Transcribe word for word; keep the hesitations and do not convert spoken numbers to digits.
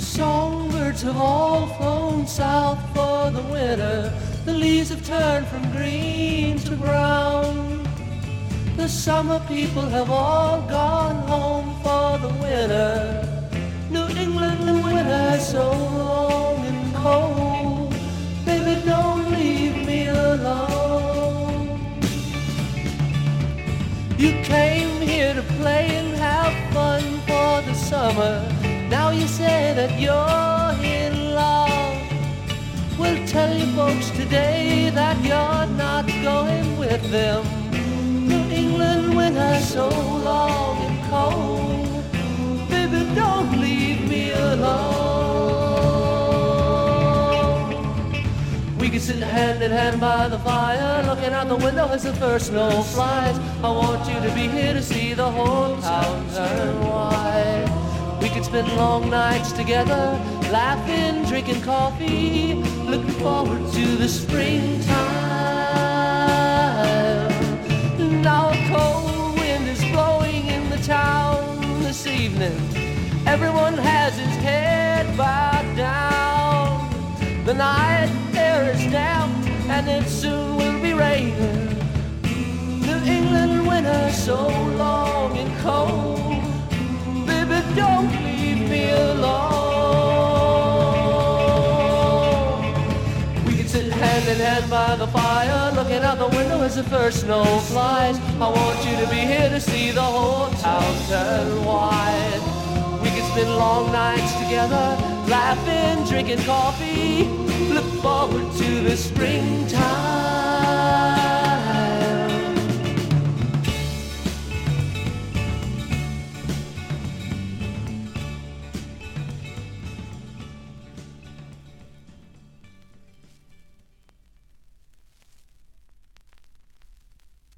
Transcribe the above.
songbirds have all flown south for the winter. The leaves have turned from green to brown. The summer people have all gone home for the winter. New England winter is so long and cold. Baby, don't leave me alone. You came here to play and have fun for the summer. Now you say that you're in love. We'll tell you folks today that you're not going with them. New England winter so long and cold. Baby, don't leave me alone. We can sit hand in hand by the fire, looking out the window as the first snow flies. I want you to be here to see the whole town turn white. We could spend long nights together, laughing, drinking coffee, looking forward to the springtime. Now a cold wind is blowing in the town this evening. Everyone has his head bowed down. The night air is damp and it soon will be raining. New England winter so long and cold. Baby, don't leave me alone. We can sit hand in hand by the fire, looking out the window as the first snow flies. I want you to be here to see the whole town turn white. We can spend long nights together, laughing, drinking coffee, look forward to the springtime.